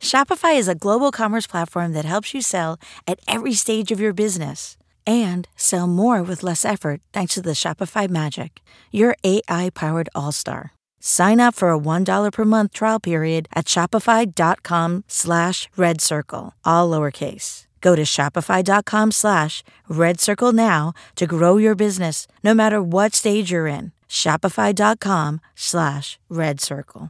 Shopify is a global commerce platform that helps you sell at every stage of your business and sell more with less effort thanks to the Shopify Magic, your AI-powered all-star. Sign up for a $1 per month trial period at shopify.com/redcircle, all lowercase. Go to shopify.com/redcircle now to grow your business no matter what stage you're in. Shopify.com/redcircle.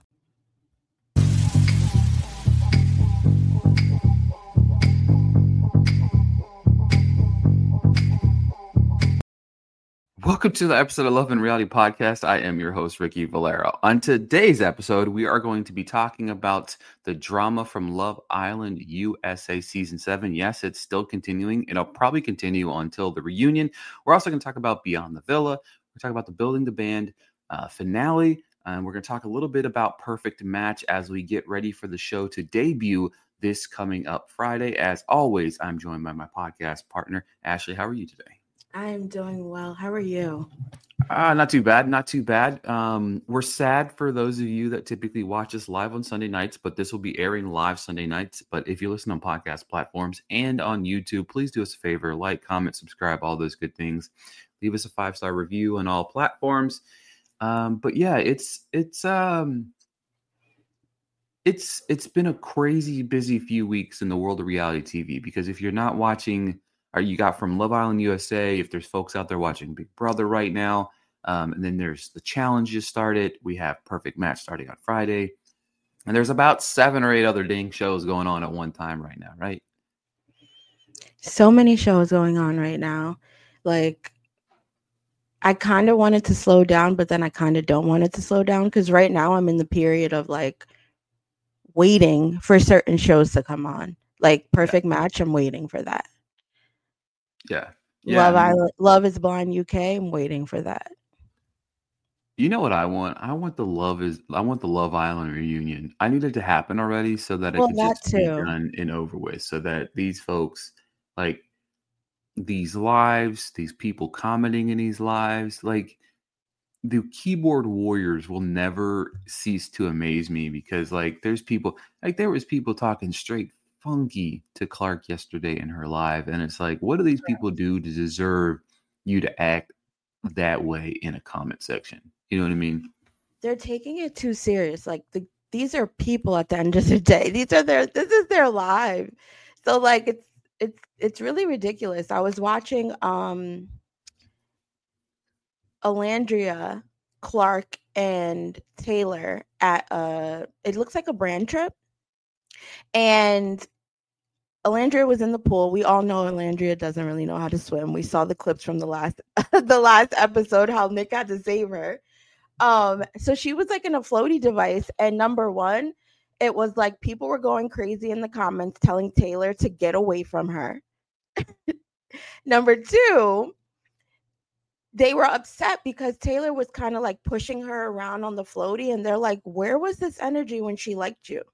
Welcome to the episode of Love and Reality Podcast. I am your host, Ricky Valero. On today's episode, we are going to be talking about the drama from Love Island USA Season 7. Yes, it's still continuing. It'll probably continue until the reunion. We're also going to talk about Beyond the Villa. We're talking about the Building the Band finale. And we're going to talk a little bit about Perfect Match as we get ready for the show to debut this coming up Friday. As always, I'm joined by my podcast partner, Ashley. How are you today? I'm doing well. How are you? Not too bad. Not too bad. We're sad for those of you that typically watch us live on Sunday nights, but this will be airing live Sunday nights. But if you listen on podcast platforms and on YouTube, please do us a favor, like, comment, subscribe, all those good things. Leave us a 5-star review on all platforms. But yeah, it's been a crazy busy few weeks in the world of reality TV, because if you're not watching, or you got from Love Island USA, if there's folks out there watching Big Brother right now, and then there's the challenges started. We have Perfect Match starting on Friday, and there's about 7 or 8 other dang shows going on at one time right now, right? So many shows going on right now. Like, I kind of wanted to slow down, but then I kind of don't want it to slow down, because right now I'm in the period of like waiting for certain shows to come on. Like Perfect Match, I'm waiting for that. Yeah. Love is Blind UK, I'm waiting for that. You know what I want? I want the Love Island reunion. I need it to happen already so that it can just be done and over with, so that these folks, like these lives, these people commenting in these lives, like the keyboard warriors will never cease to amaze me, because like there was people talking straight funky to Clark yesterday in her live, and it's like, what do these people do to deserve you to act that way in a comment section? You know what I mean? They're taking it too serious. Like these are people at the end of the day. This is their life. So like it's really ridiculous. I was watching Alandria, Clark, and Taylor at it looks like a brand trip. And Alandria was in the pool. We all know Alandria doesn't really know how to swim. We saw the clips from the last episode, how Nick had to save her. So she was like in a floaty device, and number one, it was like people were going crazy in the comments telling Taylor to get away from her. Number two, they were upset because Taylor was kind of like pushing her around on the floaty, and they're like, where was this energy when she liked you?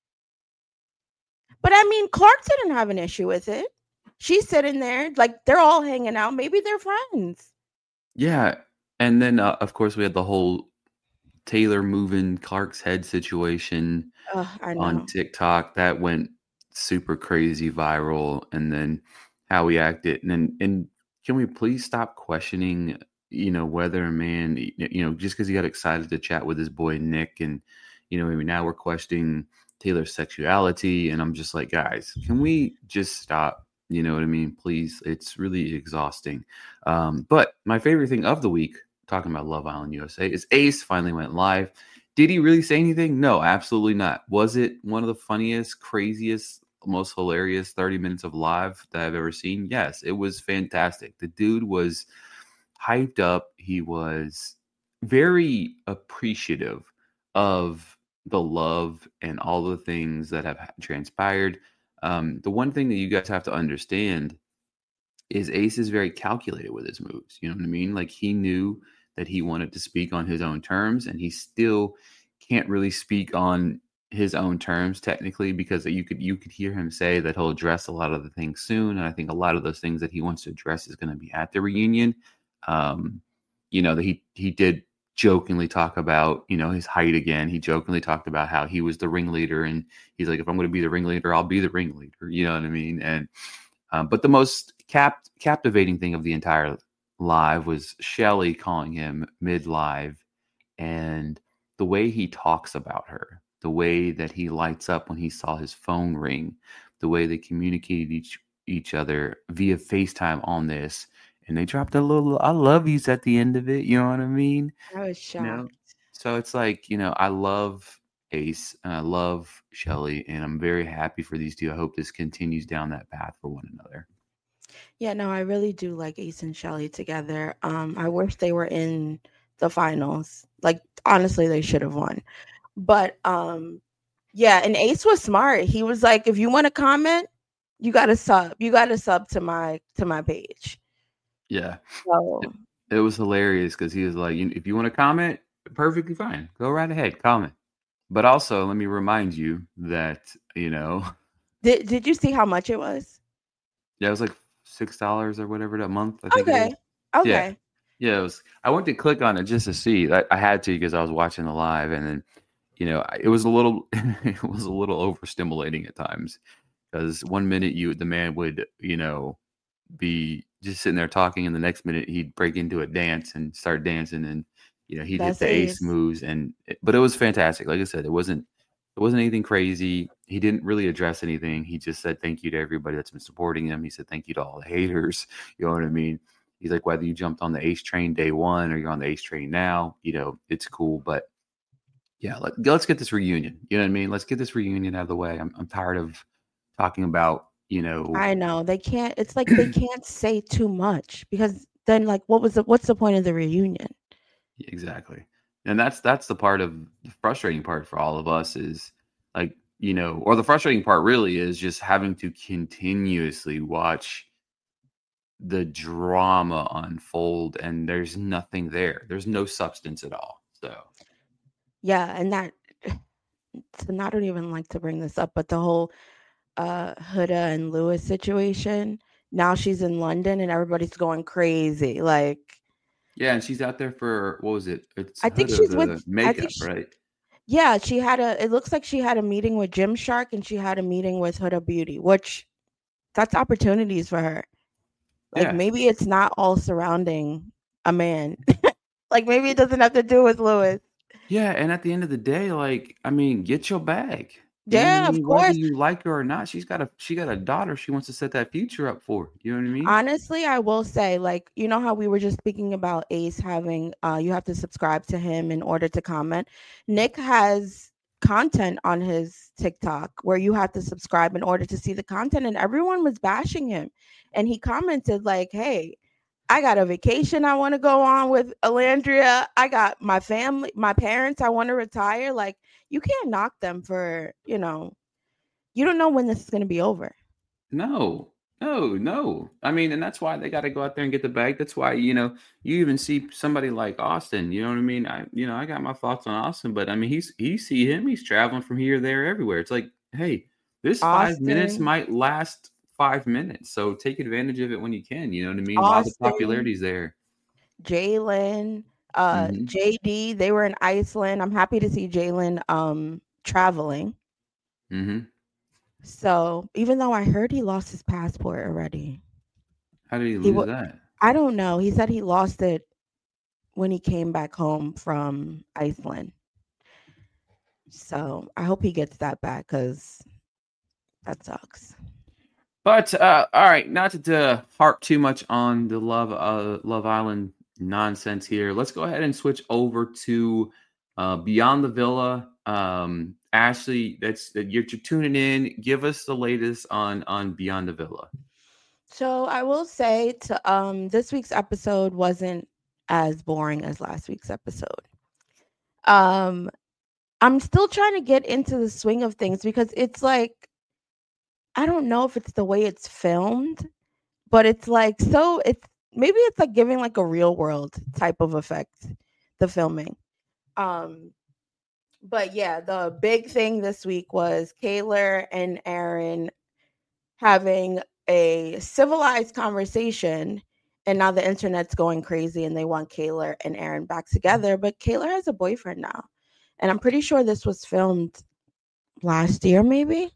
But I mean, Clark didn't have an issue with it. She's sitting there, like they're all hanging out. Maybe they're friends. Yeah. And then, of course, we had the whole Taylor moving Clark's head situation on TikTok. That went super crazy viral. And then how we acted. And can we please stop questioning, whether a man, just because he got excited to chat with his boy Nick, and, now we're questioning Taylor's sexuality. And I'm just like, guys, can we just stop? You know what I mean? Please. It's really exhausting. But my favorite thing of the week, talking about Love Island USA, is Ace finally went live. Did he really say anything? No, absolutely not. Was it one of the funniest, craziest, most hilarious 30 minutes of live that I've ever seen? Yes, it was fantastic. The dude was hyped up. He was very appreciative of the love and all the things that have transpired. The one thing that you guys have to understand is Ace is very calculated with his moves. You know what I mean? Like, he knew that he wanted to speak on his own terms, and he still can't really speak on his own terms technically, because you could hear him say that he'll address a lot of the things soon. And I think a lot of those things that he wants to address is going to be at the reunion. That he did jokingly talk about, his height again. He jokingly talked about how he was the ringleader, and he's like, if I'm going to be the ringleader, I'll be the ringleader. You know what I mean? And but the most captivating thing of the entire live was Shelly calling him mid-live, and the way he talks about her, the way that he lights up when he saw his phone ring, the way they communicated each other via FaceTime on this. And they dropped a little "I love yous" at the end of it. You know what I mean? I was shocked. So it's like, I love Ace and I love Shelly, and I'm very happy for these two. I hope this continues down that path for one another. Yeah, no, I really do like Ace and Shelly together. I wish they were in the finals. Like, honestly, they should have won. But yeah, and Ace was smart. He was like, if you want to comment, you got to sub. You got to sub to my page. Yeah. So it was hilarious because he was like, if you want to comment, perfectly fine. Go right ahead, comment. But also, let me remind you that, Did you see how much it was? Yeah, it was like $6 or whatever that month. I think Okay. Okay. Yeah, it was. I went to click on it just to see. I had to because I was watching the live, and then, it was a little, it was a little overstimulating at times because 1 minute the man would, be just sitting there talking, and the next minute he'd break into a dance and start dancing, and he'd hit the Ace moves, but it was fantastic. Like I said, it wasn't anything crazy. He didn't really address anything. He just said thank you to everybody that's been supporting him. He said thank you to all the haters. You know what I mean? He's like, whether you jumped on the Ace train day one or you're on the Ace train now, it's cool. But yeah, let's get this reunion. You know what I mean? Let's get this reunion out of the way. I'm tired of talking about, I know they can't. It's like they can't say too much because then, like, what's the point of the reunion? Exactly. And that's the part of the frustrating part for all of us is like, or the frustrating part really is just having to continuously watch the drama unfold, and there's nothing there. There's no substance at all. So yeah, and that and I don't even like to bring this up, but the whole Huda and Lewis situation. Now she's in London and everybody's going crazy. Like, yeah, and she's out there for what was it? I think she's with makeup, right? Yeah, it looks like she had a meeting with Gymshark and she had a meeting with Huda Beauty, which that's opportunities for her. Like, maybe it's not all surrounding a man. Like, maybe it doesn't have to do with Lewis. Yeah, and at the end of the day, like, I mean, get your bag. Yeah, of course. Whether you like her or not, she got a daughter she wants to set that future up for. You know what I mean? Honestly, I will say, like, you know how we were just speaking about Ace having you have to subscribe to him in order to comment. Nick has content on his TikTok where you have to subscribe in order to see the content, and everyone was bashing him. And he commented like, hey, I got a vacation I want to go on with Alandria. I got my family, my parents, I want to retire. Like, you can't knock them for, you don't know when this is going to be over. No. I mean, and that's why they got to go out there and get the bag. That's why, you even see somebody like Austin, you know what I mean? I got my thoughts on Austin, but I mean, he's traveling from here, there, everywhere. It's like, hey, this Austin, 5 minutes might last 5 minutes. So take advantage of it when you can, you know what I mean? While the popularity's there. Jalen, JD, they were in Iceland. I'm happy to see Jalen traveling. Mm-hmm. So even though I heard he lost his passport already. How did he lose that? I don't know. He said he lost it when he came back home from Iceland. So I hope he gets that back because that sucks. But all right, not to harp too much on the Love Island nonsense here. Let's go ahead and switch over to Beyond the Villa. Ashley, you're tuning in. Give us the latest on Beyond the Villa. So I will say this week's episode wasn't as boring as last week's episode. I'm still trying to get into the swing of things because it's like, I don't know if it's the way it's filmed, but it's like, maybe it's like giving like a real world type of effect, the filming. But yeah, the big thing this week was Kaylor and Aaron having a civilized conversation, And now the internet's going crazy and they want Kaylor and Aaron back together. But Kaylor has a boyfriend now. And I'm pretty sure this was filmed last year, maybe.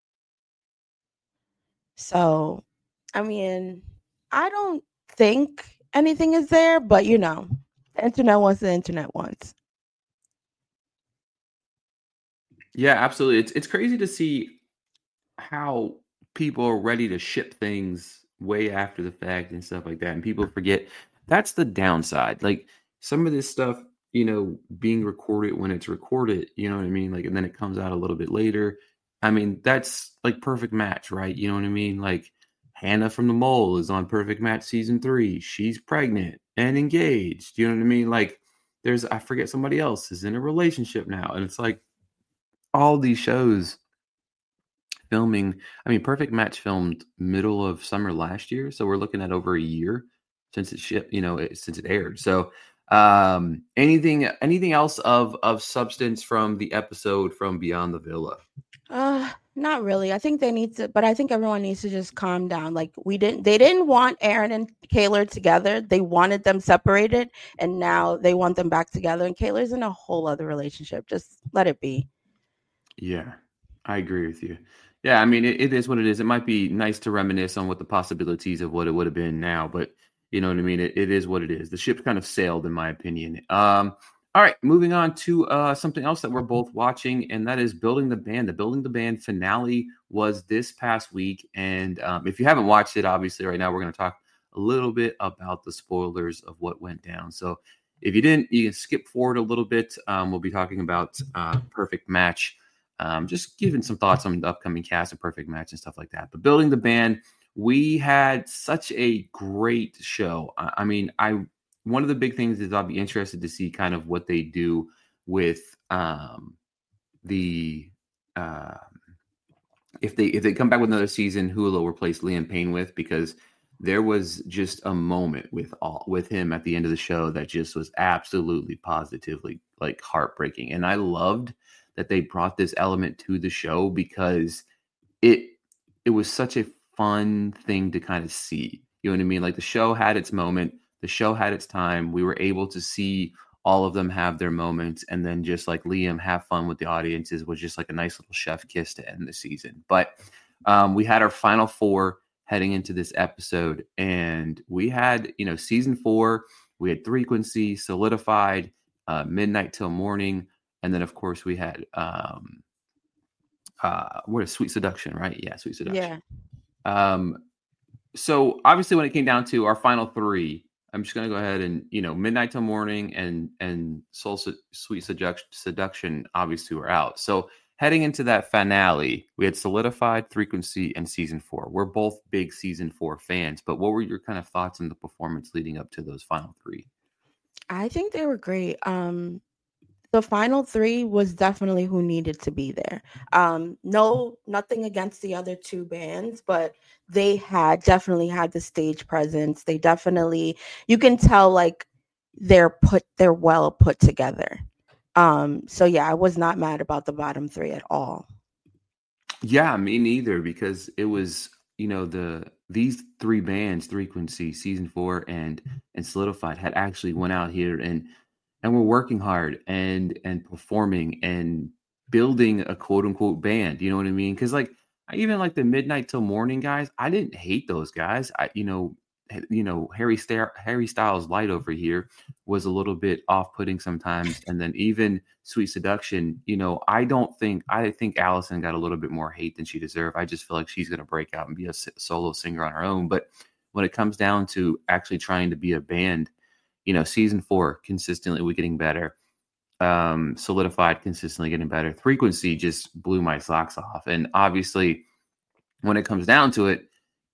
So, I mean, I don't think anything is there, but the internet wants the internet wants. Yeah, absolutely. It's crazy to see how people are ready to ship things way after the fact and stuff like that. And people forget that's the downside. Like some of this stuff, being recorded when it's recorded, you know what I mean? Like, and then it comes out a little bit later. I mean, that's like Perfect Match, right? You know what I mean? Like Hannah from the Mole is on Perfect Match season 3. She's pregnant and engaged. You know what I mean? Like I forget, somebody else is in a relationship now. And it's like all these shows filming. I mean, Perfect Match filmed middle of summer last year, so we're looking at over a year since it shipped, since it aired. So anything else of substance from the episode from Beyond the Villa? Not really. I think I think everyone needs to just calm down. Like they didn't want Aaron and Kaylor together. They wanted them separated, and now they want them back together. And Kaylor's in a whole other relationship. Just let it be. Yeah, I agree with you. Yeah, I mean, it is what it is. It might be nice to reminisce on what the possibilities of what it would have been now, but you know what I mean? It is what it is. The ship kind of sailed, in my opinion. All right, moving on to something else that we're both watching, and that is Building the Band. The Building the Band finale was this past week, and if you haven't watched it, obviously right now we're going to talk a little bit about the spoilers of what went down. So if you didn't, you can skip forward a little bit. We'll be talking about Perfect Match. Just giving some thoughts on the upcoming cast of Perfect Match and stuff like that. But Building the Band, we had such a great show. I mean, one of the big things is I'll be interested to see kind of what they do with if they come back with another season, who will replace Liam Payne with, because there was just a moment with him at the end of the show that just was absolutely positively like heartbreaking. And I loved that they brought this element to the show because it was such a fun thing to kind of see. You know what I mean? Like the show had its moment, the show had its time. We were able to see all of them have their moments, and then just like Liam have fun with the audiences was just like a nice little chef kiss to end the season. But we had our final 4 heading into this episode, and we had, season 4, we had Frequency, Solidified, Midnight Till Morning, and then of course we had what is Sweet Seduction, right? Yeah, Sweet Seduction. Yeah. So obviously when it came down to our final 3, I'm just going to go ahead and, Midnight Till Morning and Sweet Seduction obviously were out. So heading into that finale, we had Solidified, Frequency, and season 4. We're both big season 4 fans, but what were your kind of thoughts on the performance leading up to those final 3? I think they were great. The final 3 was definitely who needed to be there. Nothing against the other 2 bands, but they definitely had the stage presence. They definitely, you can tell like they're well put together. So yeah, I was not mad about the bottom 3 at all. Yeah, me neither, because it was, these 3 bands, Frequency, season 4, and Solidified, had actually went out here and we're working hard and performing and building a quote unquote band. You know what I mean? Because like I even like the Midnight Till Morning guys. I didn't hate those guys. Harry Styles Light over here was a little bit off-putting sometimes, and then even Sweet Seduction. I think Allison got a little bit more hate than she deserved. I just feel like she's going to break out and be a solo singer on her own. But when it comes down to actually trying to be a band, season 4 consistently we're getting better. Solidified consistently getting better. Frequency just blew my socks off. And obviously, when it comes down to it,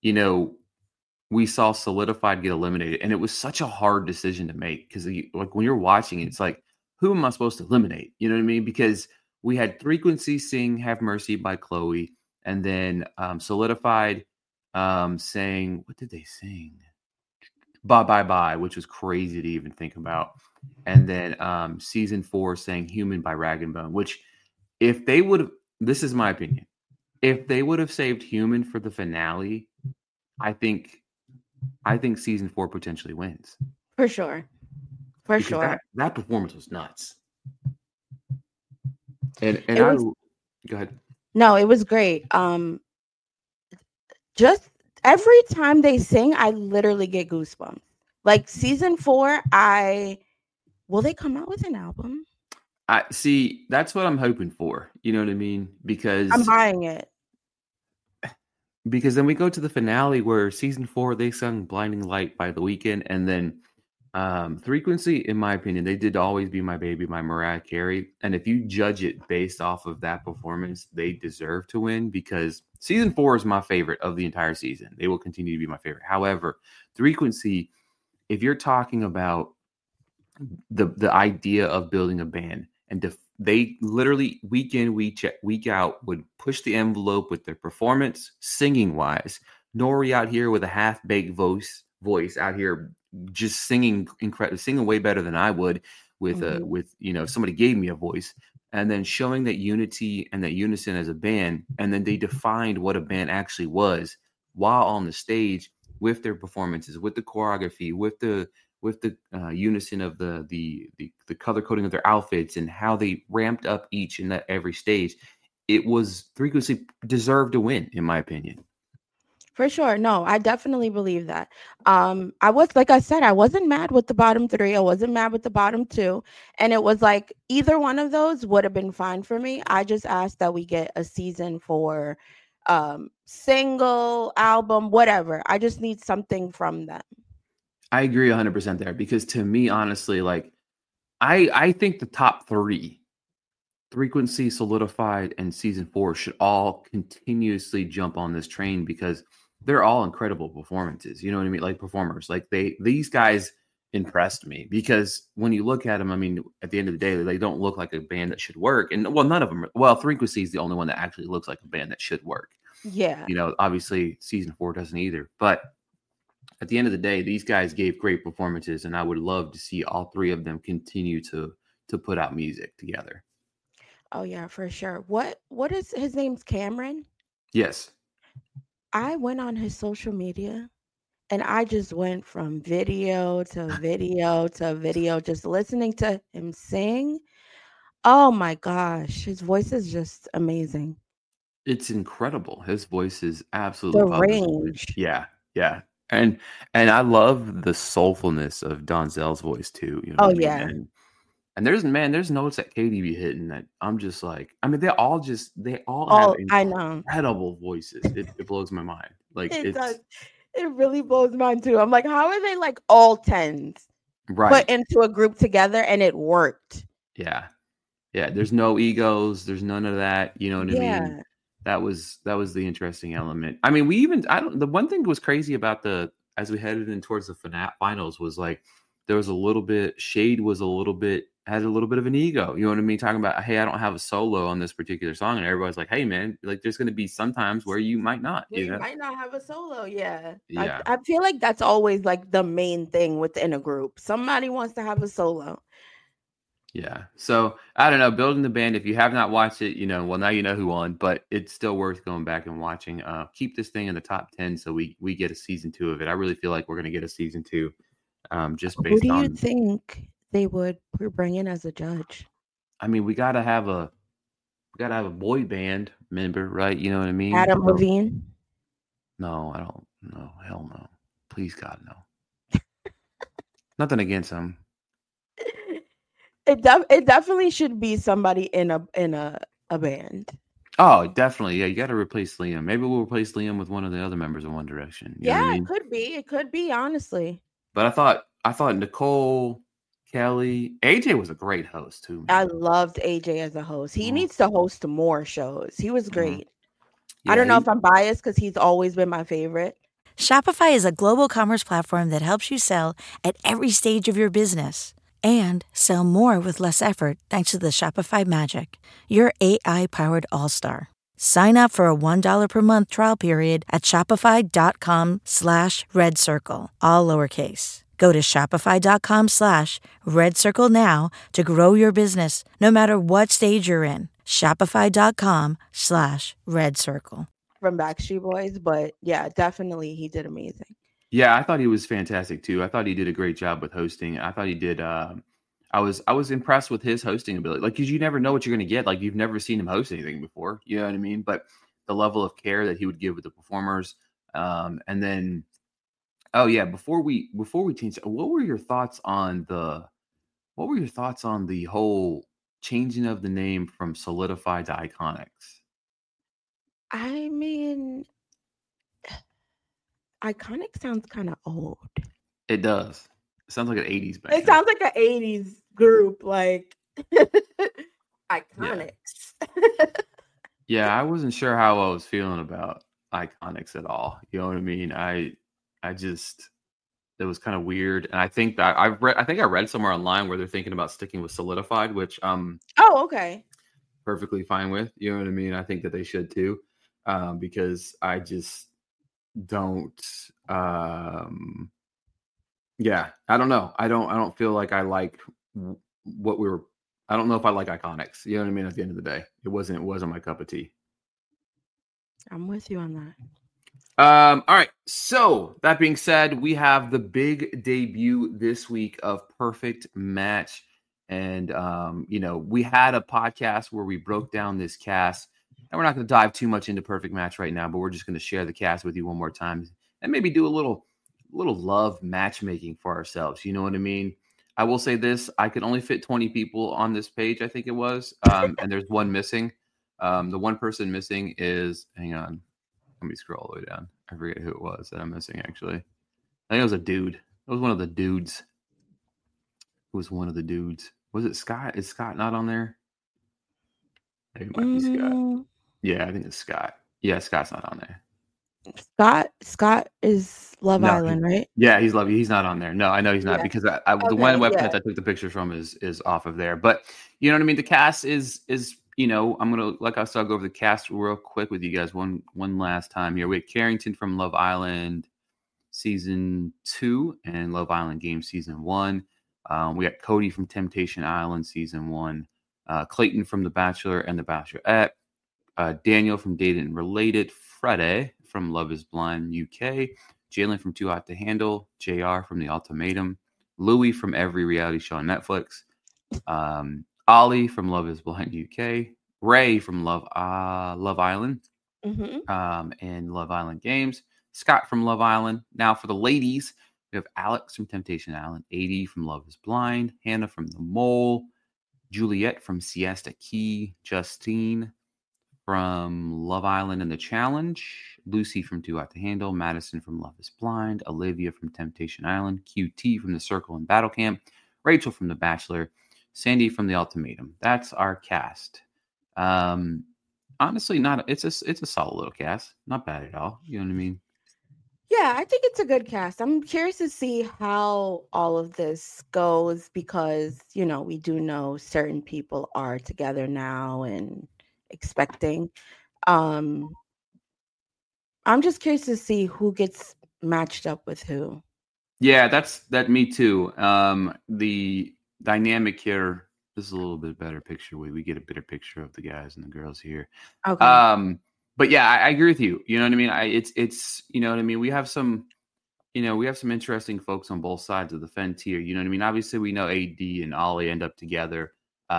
we saw Solidified get eliminated, and it was such a hard decision to make because like when you're watching it, it's like, who am I supposed to eliminate? You know what I mean? Because we had Frequency sing "Have Mercy" by Chloe, and then Solidified saying, what did they sing? Bye Bye Bye, which was crazy to even think about. And then season 4 saying Human by Rag & Bone, which if they would have, this is my opinion, if they would have saved Human for the finale, I think I think season 4 potentially wins. For sure. Because that performance was nuts. And go ahead. No, it was great. Just every time they sing, I literally get goosebumps. Like season 4, will they come out with an album? I see. That's what I'm hoping for. You know what I mean? Because I'm buying it. Because then we go to the finale where season 4 they sung "Blinding Light" by The Weeknd, and then Frequency. In my opinion, they did "Always Be My Baby" by Mariah Carey. And if you judge it based off of that performance, they deserve to win because season 4 is my favorite of the entire season. They will continue to be my favorite. However, Frequency, if you're talking about the idea of building a band and they literally week in, week out would push the envelope with their performance, singing wise. Nori out here with a half-baked voice out here just singing singing way better than I would with if somebody gave me a voice, and then showing that unity and that unison as a band, and then they defined what a band actually was while on the stage with their performances, with the choreography, with the unison of the color coding of their outfits and how they ramped up each and every stage. It was Frequency deserved to win, in my opinion. For sure. No, I definitely believe that. I wasn't mad with the bottom 3. I wasn't mad with the bottom 2. And it was like either one of those would have been fine for me. I just asked that we get a season 4 single, album, whatever. I just need something from them. I agree 100% there because to me, honestly, like I think the top 3, Frequency, Solidified, and season 4 should all continuously jump on this train because they're all incredible performances. You know what I mean? Like performers, like these guys impressed me because when you look at them, I mean, at the end of the day, they don't look like a band that should work. And well, none of them. Well, Frequency is the only one that actually looks like a band that should work. Yeah. You know, obviously season 4 doesn't either, but at the end of the day, these guys gave great performances, and I would love to see all 3 of them continue to put out music together. Oh yeah, for sure. What is his name's Cameron? Yes. I went on his social media and I just went from video to video to video, just listening to him sing. Oh my gosh, his voice is just amazing. It's incredible. His voice is absolutely the range. Yeah. And I love the soulfulness of Donzel's voice too. You know oh yeah. And there's notes that Katie be hitting that I'm just like, I mean, they all have incredible voices. It blows my mind. Like it does. It really blows mine too. I'm like, how are they like all 10s put into a group together and it worked? Yeah. There's no egos. There's none of that. You know what I mean? That was the interesting element. I mean, the one thing that was crazy about as we headed in towards the finals was like, there was a little bit, Shade had a little bit of an ego. You know what I mean? Talking about, hey, I don't have a solo on this particular song. And everybody's like, hey man, like there's going to be some times where you might not. You might not have a solo. Yeah. I feel like that's always like the main thing within a group. Somebody wants to have a solo. Yeah. So I don't know, building the band, if you have not watched it, well, now you know who won, but it's still worth going back and watching. Keep this thing in the top 10 so we get a season 2 of it. I really feel like we're going to get a season 2 just based on. Who do you think they would bring in as a judge? I mean, we gotta have a boy band member, right? You know what I mean? Adam Levine? No, I don't. No, hell no. Please God, no. Nothing against him. It definitely should be somebody in a band. Oh, definitely. Yeah, you got to replace Liam. Maybe we'll replace Liam with one of the other members of One Direction. You know what I mean? It could be, honestly. But I thought Nicole, Kelly, AJ was a great host too. Man. I loved AJ as a host. He needs to host more shows. He was great. Yeah, I don't know if I'm biased because he's always been my favorite. Shopify is a global commerce platform that helps you sell at every stage of your business and sell more with less effort thanks to the Shopify Magic, your AI-powered all-star. Sign up for a $1 per month trial period at shopify.com/redcircle, all lowercase. Go to shopify.com/redcircle now to grow your business, no matter what stage you're in. Shopify.com/redcircle. From Backstreet Boys, but yeah, definitely he did amazing. Yeah, I thought he was fantastic too. I thought he did a great job with hosting. I thought he did. I was impressed with his hosting ability. Like, because you never know what you're going to get. Like, you've never seen him host anything before. You know what I mean? But the level of care that he would give with the performers, and then, oh yeah, before we change, what were your thoughts on the whole changing of the name from Solidified to Iconics? I mean, Iconic sounds kind of old. It does. It sounds like an 80s band. It sounds like an 80s group, like Iconics. Yeah, I wasn't sure how I was feeling about Iconics at all. You know what I mean? I just, it was kind of weird. And I think that I read somewhere online where they're thinking about sticking with Solidified, which okay. Perfectly fine with. You know what I mean? I think that they should too. Because I just don't yeah, I don't know. I don't feel like I like what we were. I don't know if I like Iconics. You know what I mean? At the end of the day, it wasn't my cup of tea. I'm with you on that. All right. So that being said, we have the big debut this week of Perfect Match. And, we had a podcast where we broke down this cast. And we're not going to dive too much into Perfect Match right now, but we're just going to share the cast with you one more time and maybe do a little love matchmaking for ourselves. You know what I mean? I will say this. I could only fit 20 people on this page, I think it was. And there's one missing. The one person missing is, hang on. Let me scroll all the way down. I forget who it was that I'm missing, actually. I think it was a dude. It was one of the dudes. Who was one of the dudes? Was it Scott? Is Scott not on there? Maybe it might be Scott. Yeah, I think it's Scott. Yeah, Scott's not on there. Scott is Love Island, right? Yeah, he's Love. He's not on there. No, I know he's not because the one website I took the pictures from is off of there. But you know what I mean? The cast is I'm gonna I'll go over the cast real quick with you guys one last time here. We had Carrington from Love Island season 2 and Love Island Games season 1. We got Cody from Temptation Island season 1. Clayton from The Bachelor and The Bachelorette. Daniel from Dated and Related. Freddie from Love Is Blind UK. Jalen from Too Hot to Handle. JR from The Ultimatum. Louis from every reality show on Netflix. Ollie from Love Is Blind UK. Ray from Love Island. And Love Island Games. Scott from Love Island. Now for the ladies, we have Alex from Temptation Island. 80 from Love Is Blind. Hannah from The Mole. Juliet from Siesta Key. Justine from Love Island and The Challenge. Lucy from Too Hot to Handle. Madison from Love Is Blind. Olivia from Temptation Island. QT from The Circle and Battle Camp. Rachel from The Bachelor. Sandy from The Ultimatum. That's our cast. Honestly, it's a solid little cast. Not bad at all. You know what I mean? Yeah, I think it's a good cast. I'm curious to see how all of this goes because, we do know certain people are together now and expecting. I'm just curious to see who gets matched up with who. Yeah, me too. The dynamic here, this is a little bit better picture. We get a better picture of the guys and the girls here. Okay. But yeah, I agree with you. You know what I mean? It's you know what I mean? We have some interesting folks on both sides of the fence here. You know what I mean? Obviously, we know AD and Ollie end up together.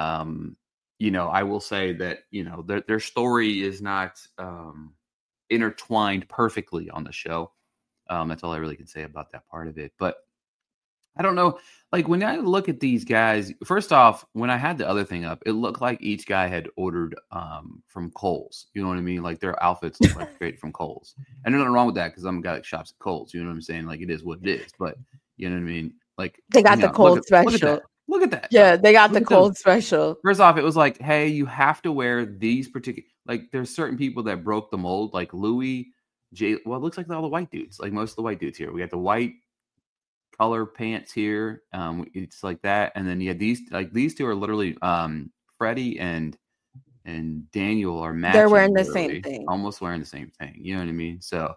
I will say that, their story is not intertwined perfectly on the show. That's all I really can say about that part of it. But I don't know. Like when I look at these guys, first off, when I had the other thing up, it looked like each guy had ordered from Kohl's. You know what I mean? Like their outfits look like straight from Kohl's. And there's nothing wrong with that because I'm a guy that shops at Kohl's. You know what I'm saying? Like it is what it is. But you know what I mean? Like they got the Kohl's special. Look at that. Yeah, they got the Kohl's special. First off, it was like, hey, you have to wear these particular. Like there's certain people that broke the mold, like Louis, Jay. Well, it looks like all the white dudes. Like most of the white dudes here. We got the white color pants here. It's like that, and then these two are literally Freddie and Daniel are matching. They're wearing the same thing, almost wearing the same thing. You know what I mean? So,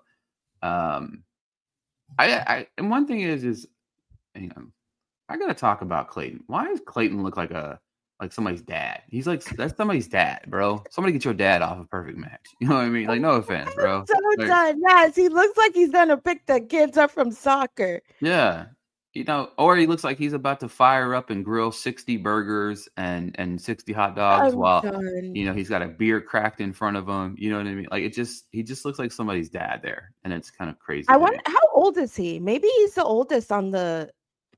I and one thing is hang on, I gotta talk about Clayton. Why does Clayton look like a like somebody's dad. He's like, that's somebody's dad, bro. Somebody get your dad off a Perfect Match. You know what I mean? Like, no offense, bro. So like, done. Yes, he looks like he's gonna pick the kids up from soccer. Yeah. You know, or he looks like he's about to fire up and grill 60 burgers and 60 hot dogs while he's got a beer cracked in front of him. You know what I mean? Like he just looks like somebody's dad there, and it's kind of crazy. I wonder how old is he? Maybe he's the oldest on the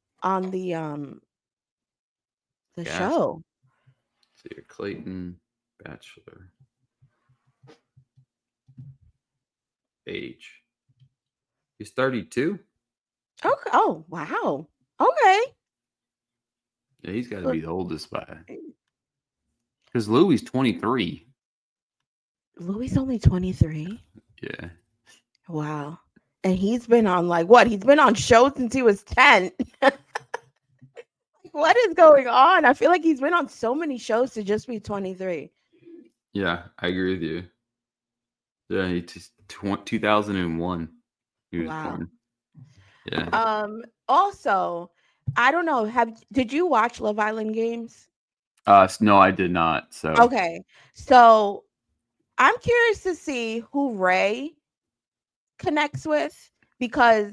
show. See here, Clayton Bachelor. Age. He's 32. Okay. Oh, wow. Okay. Yeah, he's got to be the oldest by. Because Louis 23. Louis only 23? Yeah. Wow. And he's been on he's been on shows since he was 10. What is going on? I feel like he's been on so many shows to just be 23. Yeah, I agree with you. Yeah, he just 2001. He was born. Yeah. Also, I don't know. Did you watch Love Island Games? No, I did not. So okay. So I'm curious to see who Ray connects with, because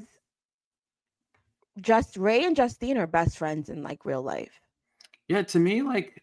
just Ray and Justine are best friends in like real life. Yeah, to me, like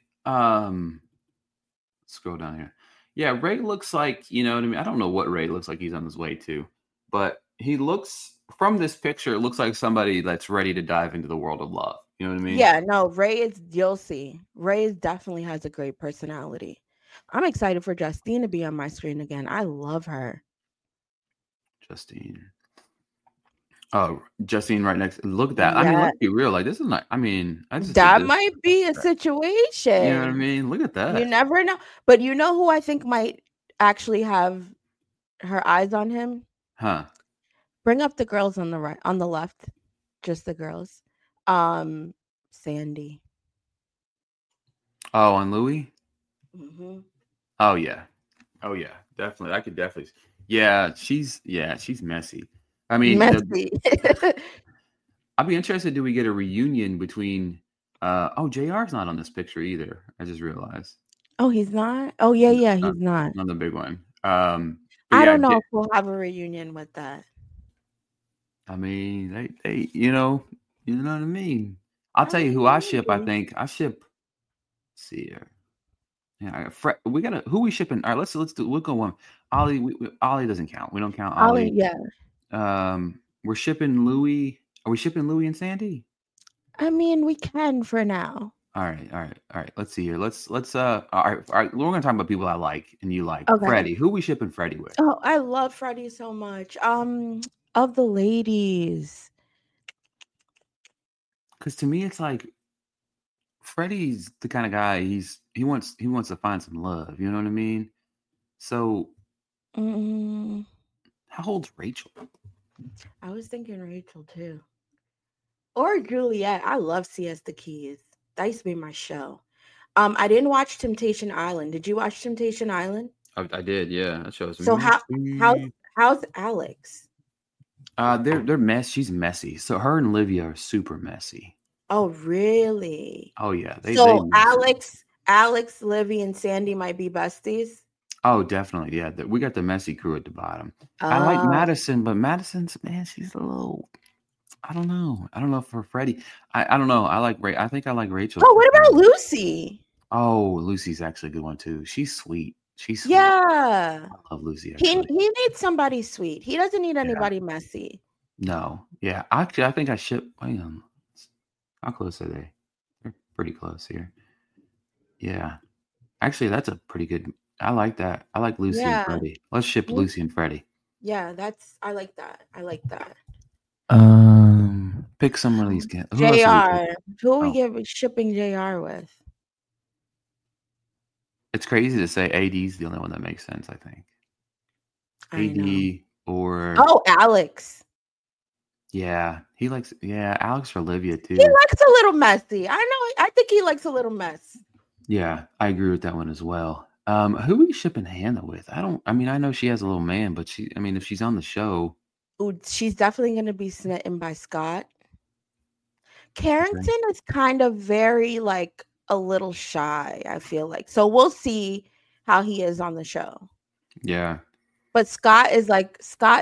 scroll down here. Yeah, Ray looks like, you know what I mean? I don't know what Ray looks like he's on his way to, but he looks, from this picture, it looks like somebody that's ready to dive into the world of love. You know what I mean? Yeah, no, Ray is, you'll see. Ray definitely has a great personality. I'm excited for Justine to be on my screen again. I love her. Justine. Oh, Justine right next. Look at that. Yeah. I mean, let's be real. Like, this is not, I mean, that might be a situation. You know what I mean? Look at that. You never know. But you know who I think might actually have her eyes on him? Huh. Bring up the girls on the right, on the left. Just the girls. Sandy. Oh, on Louis? Mm-hmm. Oh, yeah. Oh, yeah. Definitely. I could definitely. Yeah, she's messy. I mean, messy. I'd be interested. Do we get a reunion between? JR's not on this picture either. I just realized. Oh, he's not. Oh, yeah, he's not on the big one. I don't know if we'll have a reunion with that. I mean, they, you know what I mean. I'll tell you who I ship. I think I ship. Let's see here. Yeah, we gotta. Who we shipping? All right, let's do. We'll go one. Ollie. Ollie doesn't count. We don't count Ollie. Yeah. We're shipping Louis. Are we shipping Louis and Sandy? I mean, we can for now. All right. Let's see here. Let's all right. We're gonna talk about people I like and you like. Okay. Freddie. Who we shipping Freddie with? Oh, I love Freddie so much. Of the ladies. Because to me, it's like Freddie's the kind of guy he wants to find some love. You know what I mean? So, how old's Rachel? I was thinking Rachel too, or Juliet. I love Siesta Keys. That used to be my show. I didn't watch Temptation Island. Did you watch Temptation Island? I did. Yeah, that shows. So how's Alex? They're mess. She's messy. So her and Livia are super messy. Oh, really? Oh, yeah. Alex, Livy, and Sandy might be besties. Oh, definitely. Yeah, we got the messy crew at the bottom. I like Madison, but Madison's, man, she's a little. I don't know. I don't know for Freddie. I don't know. I think I like Rachel. Oh, what about Lucy? Oh, Lucy's actually a good one too. She's sweet. She's sweet. Yeah. I love Lucy. He needs somebody sweet. He doesn't need anybody messy. No. Yeah. Actually, I think I should. Hang on. How close are they? They're pretty close here. Yeah. Actually, that's a pretty good. I like that. I like Lucy and Freddie. Let's ship Lucy and Freddie. Yeah, I like that. Pick some of these guys. JR. Who are we shipping JR with? It's crazy to say AD's the only one that makes sense, I think. AD or Alex. Yeah, Alex for Olivia too. He likes a little messy. I know. I think he likes a little mess. Yeah, I agree with that one as well. Who are we shipping Hannah with? I know she has a little man, but if she's on the show. Ooh, she's definitely going to be smitten by Scott. Carrington is kind of very like a little shy, I feel like. So we'll see how he is on the show. Yeah. But Scott is like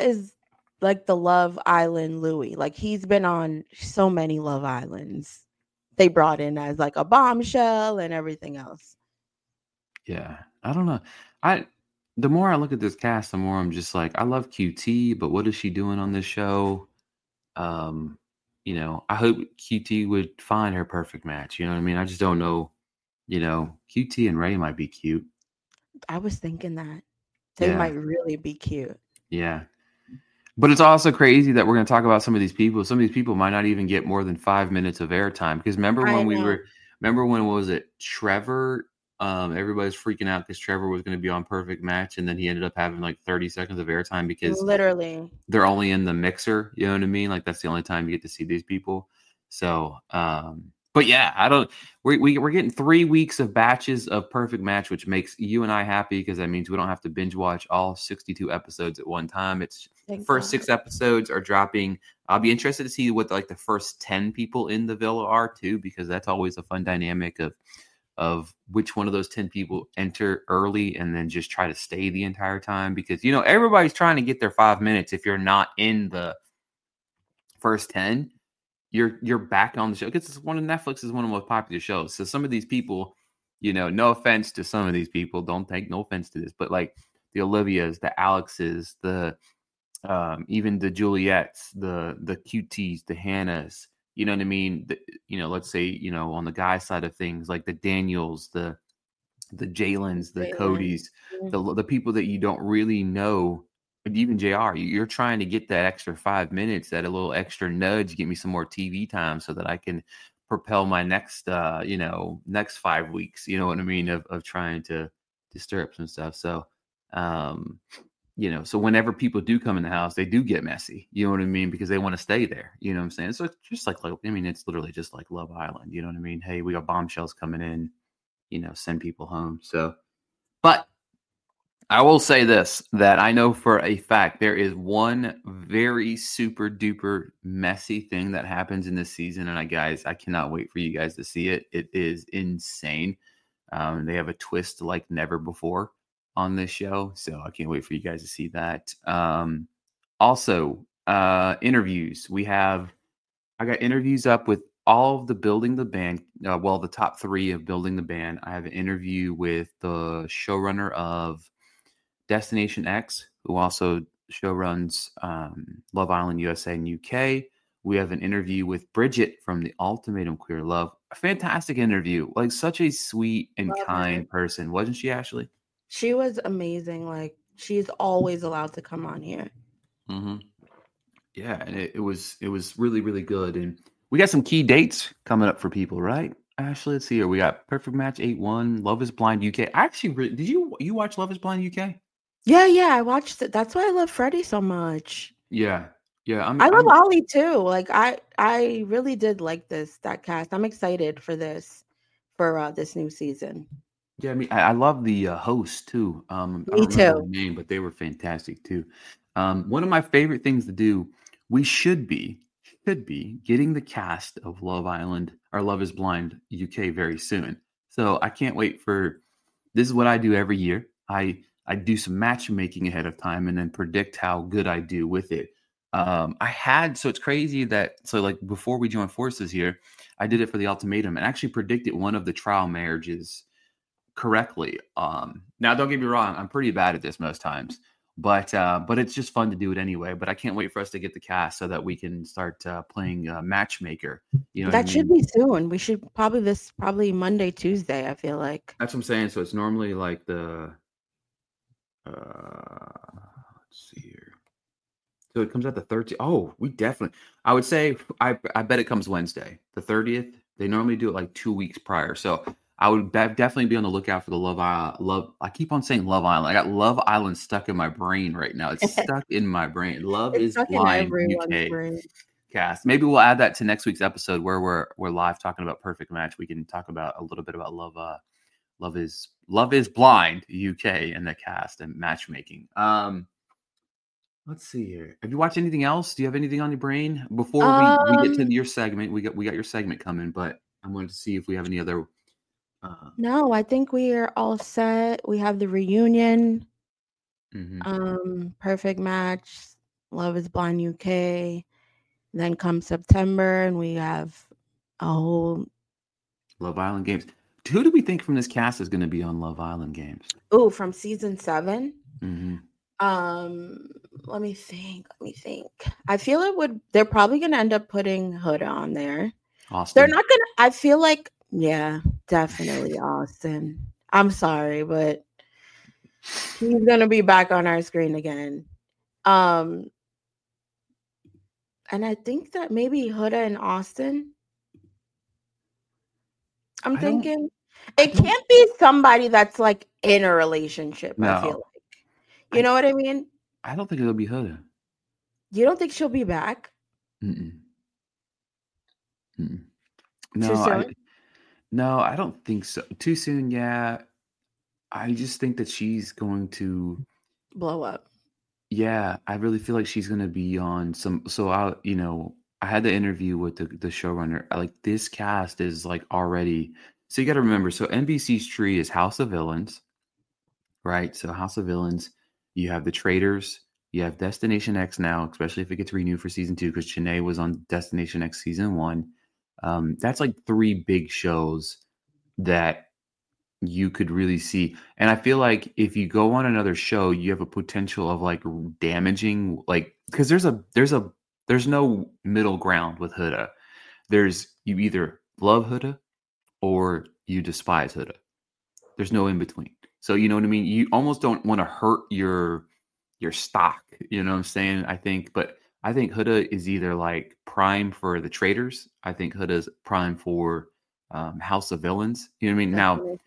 the Love Island Louis. Like he's been on so many Love Islands. They brought in as like a bombshell and everything else. Yeah. I don't know. The more I look at this cast, the more I'm just like, I love QT, but what is she doing on this show? You know, I hope QT would find her perfect match. You know what I mean? I just don't know. You know, QT and Ray might be cute. I was thinking that they might really be cute. Yeah. But it's also crazy that we're going to talk about some of these people. Some of these people might not even get more than 5 minutes of airtime. Because remember when was it Trevor? Everybody's freaking out because Trevor was going to be on Perfect Match, and then he ended up having like 30 seconds of airtime because literally they're only in the mixer. You know what I mean? Like that's the only time you get to see these people. So, but yeah, we're getting 3 weeks of batches of Perfect Match, which makes you and I happy because that means we don't have to binge watch all 62 episodes at one time. It's the first 6 episodes are dropping. I'll be interested to see what like the first 10 people in the villa are too, because that's always a fun dynamic of which one of those 10 people enter early and then just try to stay the entire time, because you know everybody's trying to get their 5 minutes. If you're not in the first 10, you're back on the show, because it's Netflix is one of the most popular shows. So some of these people, you know, no offense to some of these people, don't take no offense to this, but like the Olivias, the Alexes, the even the Juliets, the QTs, the Hannahs, you know what I mean? You know, let's say, you know, on the guy side of things, like the Daniels, the Jalen's, the Codys, the people that you don't really know, even JR, you're trying to get that extra 5 minutes, that a little extra nudge, get me some more TV time so that I can propel my next 5 weeks, you know what I mean, of trying to stir up some stuff. So, you know, so whenever people do come in the house, they do get messy, you know what I mean? Because they want to stay there, you know what I'm saying? So it's just like, I mean, it's literally just like Love Island, you know what I mean? Hey, we got bombshells coming in, you know, send people home. So, but I will say this, that I know for a fact there is one very super duper messy thing that happens in this season. And I cannot wait for you guys to see it. It is insane. They have a twist like never before on this show. So I can't wait for you guys to see that. Also, interviews. I got interviews up with all of the Building the Band. The top 3 of Building the Band. I have an interview with the showrunner of Destination X, who also showruns Love Island USA and UK. We have an interview with Bridget from the Ultimatum Queer Love. A fantastic interview. Like such a sweet and kind person. Wasn't she, Ashley? She was amazing. Like she's always allowed to come on here. Mm-hmm. Yeah, and it was really, really good. And we got some key dates coming up for people, right? Ashley, let's see here. We got Perfect Match 8-1, Love is Blind UK. Did you watch Love is Blind UK? Yeah, I watched it. That's why I love Freddie so much. Yeah. I love Ollie too. Like I really did like that cast. I'm excited for this new season. Yeah, I mean, I love the host too. I don't remember the name, but they were fantastic too. One of my favorite things to do, we should be getting the cast of Love Island or Love is Blind UK very soon. So I can't wait for. This is what I do every year. I do some matchmaking ahead of time and then predict how good I do with it. So it's crazy that, so like before we joined forces here, I did it for the Ultimatum and actually predicted one of the trial marriages correctly. Now don't get me wrong, I'm pretty bad at this most times, but it's just fun to do it anyway. But I can't wait for us to get the cast so that we can start playing matchmaker. You know, that should be soon. We should probably Monday, Tuesday. I feel like that's what I'm saying. So it's normally like the let's see here. So it comes out the 13th. Oh, I would say I bet it comes Wednesday, the 30th. They normally do it like 2 weeks prior. So I would definitely be on the lookout for the Love. I keep on saying Love Island. I got Love Island stuck in my brain right now. It's stuck in my brain. Love is Blind UK cast. Maybe we'll add that to next week's episode where we're live talking about Perfect Match. We can talk about a little bit about Love is Blind UK and the cast and matchmaking. Let's see here. Have you watched anything else? Do you have anything on your brain before we get to your segment? We got your segment coming, but I wanted to see if we have any other No, I think we are all set. We have the reunion. Perfect Match, Love is Blind UK. Then comes September, and we have a whole Love Island Games. Who do we think from this cast is going to be on Love Island Games? Oh, from season 7? Let me think. I feel they're probably going to end up putting Huda on there. Austin. They're not going to, I feel like, yeah, definitely Austin. I'm sorry, but he's going to be back on our screen again. And I think that maybe Huda and Austin. I'm thinking it can't be somebody that's like in a relationship. No. I feel like, you know what I mean? I don't think it'll be Huda. You don't think she'll be back? No, too soon? No, I don't think so. Too soon, yeah. I just think that she's going to blow up. Yeah, I really feel like she's going to be on some. So I had the interview with the showrunner. Like, this cast is like already. So you got to remember. So NBC's tree is House of Villains, right? So House of Villains, you have The Traitors, you have Destination X now, especially if it gets renewed for season 2, because Chennai was on Destination X season 1. That's like 3 big shows that you could really see. And I feel like if you go on another show, you have a potential of like damaging, like, because there's no middle ground with Huda. You either love Huda or you despise Huda. There's no in between. So you know what I mean? You almost don't want to hurt your stock. You know what I'm saying? I think Huda is either like prime for The Traitors. I think Huda's prime for House of Villains. You know what I mean?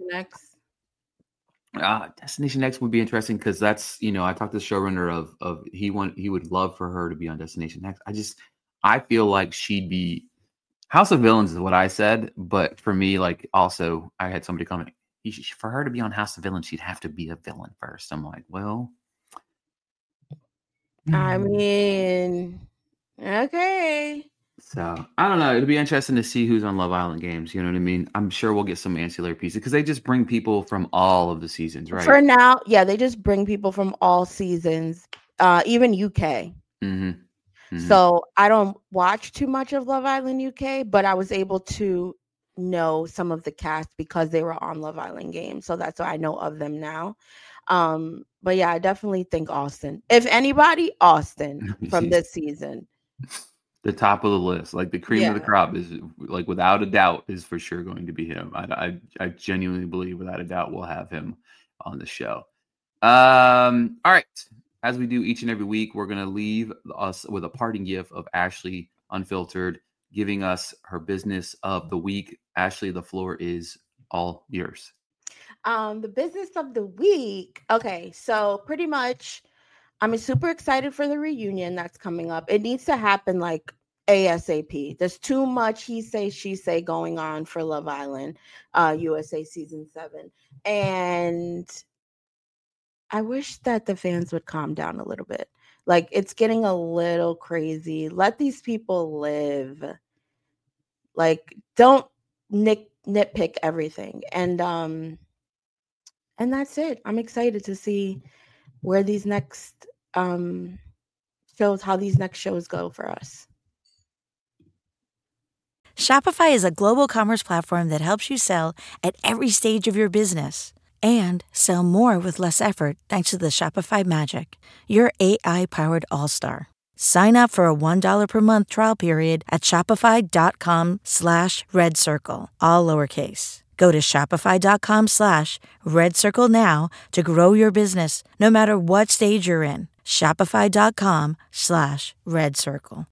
Destination X would be interesting because that's, I talked to the showrunner of he would love for her to be on Destination X. I feel like she'd be House of Villains is what I said, but for me, like, also I had somebody comment, for her to be on House of Villains, she'd have to be a villain first. I'm like, well, I mean, okay. So I don't know. It'll be interesting to see who's on Love Island Games. You know what I mean? I'm sure we'll get some ancillary pieces because they just bring people from all of the seasons, right? For now, yeah, they just bring people from all seasons, even UK. So I don't watch too much of Love Island UK, but I was able to know some of the cast because they were on Love Island Games. So that's why I know of them now. But yeah, I definitely think Austin. If anybody, Austin from this season. The top of the list, like the cream of the crop, is like without a doubt is for sure going to be him. I genuinely believe without a doubt we'll have him on the show. All right, as we do each and every week, we're going to leave us with a parting gift of Ashley Unfiltered giving us her business of the week. Ashley, the floor is all yours. The business of the week. Okay, so pretty much I'm super excited for the reunion that's coming up. It needs to happen like ASAP. There's too much he say, she say going on for Love Island, USA season 7. And I wish that the fans would calm down a little bit. Like, it's getting a little crazy. Let these people live. Like, don't nitpick everything. And that's it. I'm excited to see where these next shows, how these next shows go for us. Shopify is a global commerce platform that helps you sell at every stage of your business and sell more with less effort thanks to the Shopify Magic, your AI-powered all-star. Sign up for a $1 per month trial period at shopify.com/redcircle, all lowercase. Go to shopify.com/redcircle now to grow your business no matter what stage you're in. Shopify.com/redcircle.